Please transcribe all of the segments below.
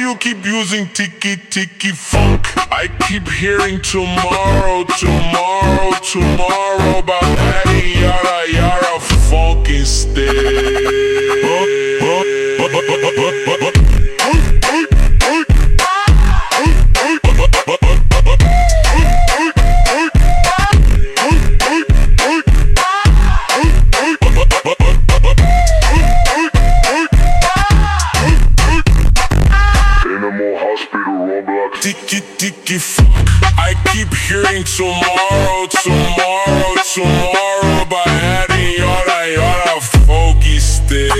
you keep using tiki tiki funk? I keep hearing tomorrow, tomorrow, tomorrow about that yada yada funk instead. Tiki tiki funk. I keep hearing tomorrow, tomorrow, tomorrow about adding yada yada funky stick.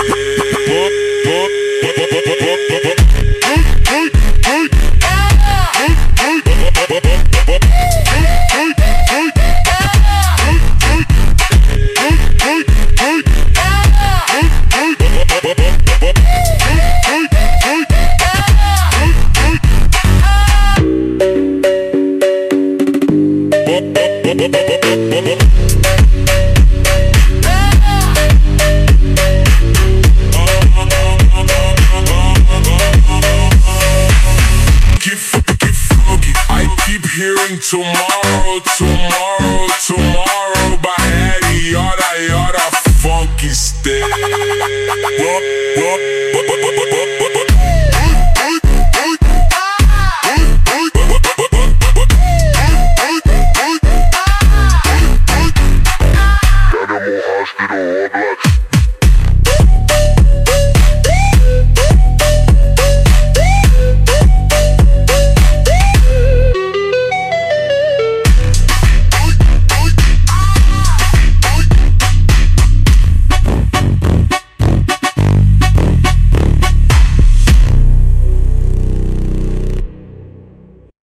Hearing tomorrow, tomorrow, tomorrow by Hattie, yada yada funky stick. Animal Hospital,